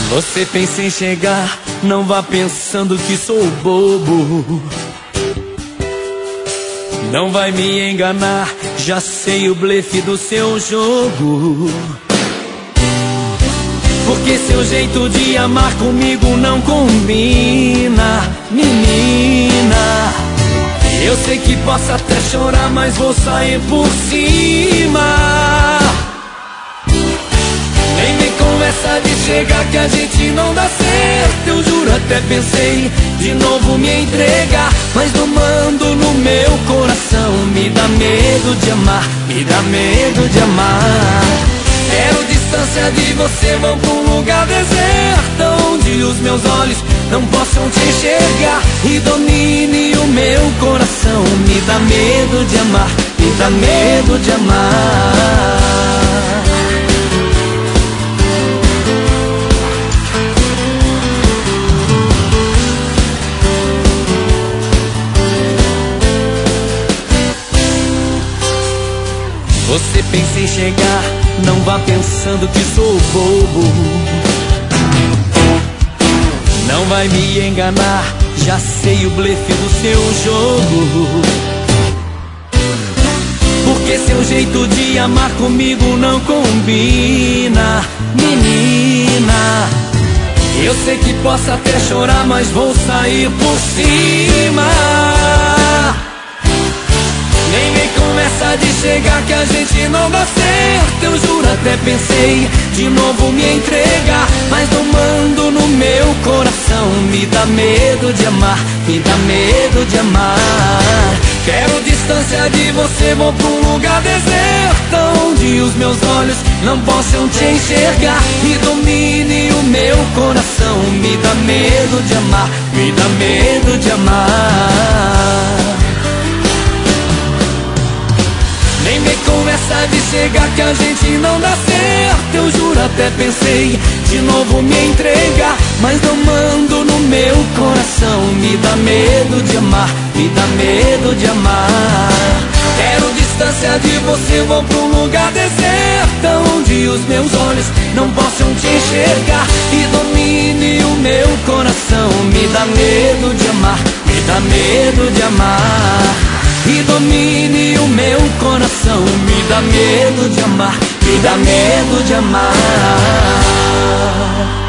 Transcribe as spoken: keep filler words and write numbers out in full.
Você pensa em chegar, não vá pensando que sou bobo. Não vai me enganar, já sei o blefe do seu jogo. Porque seu jeito de amar comigo não combina, menina. Eu sei que posso até chorar, mas vou sair por cima. Nem me conversa de chegar que a gente não dá certo. Eu juro, até pensei de novo me entregar, mas não mando no meu coração. Me dá medo de amar, me dá medo de amar. Quero distância de você, vou pra um lugar deserto, onde os meus olhos não possam te enxergar e domine o meu coração. Me dá medo de amar, me dá medo de amar. Você pensa em chegar, não vá pensando que sou bobo. Não vai me enganar, já sei o blefe do seu jogo. Porque seu jeito de amar comigo não combina, menina. Eu sei que posso até chorar, mas vou sair por cima. Nem me conversa de chegar que a gente não dá certo. Eu juro, até pensei de novo me entregar, mas não mando no meu coração. Me dá medo de amar, me dá medo de amar. Quero distância de você, vou pra um lugar deserto, onde os meus olhos não possam te enxergar e domine o meu coração. Me dá medo de amar, me dá medo de amar. Nem me conversa de chegar que a gente não dá certo. Eu juro, até pensei de novo me entregar, mas não mando no meu coração. Me dá medo de amar, me dá medo de amar. Quero distância de você, vou pra um lugar deserto, onde os meus olhos não possam te enxergar e domine o meu coração. Me dá medo de amar, me dá medo de amar. E domine o meu coração. Me dá medo de amar, me dá medo de amar.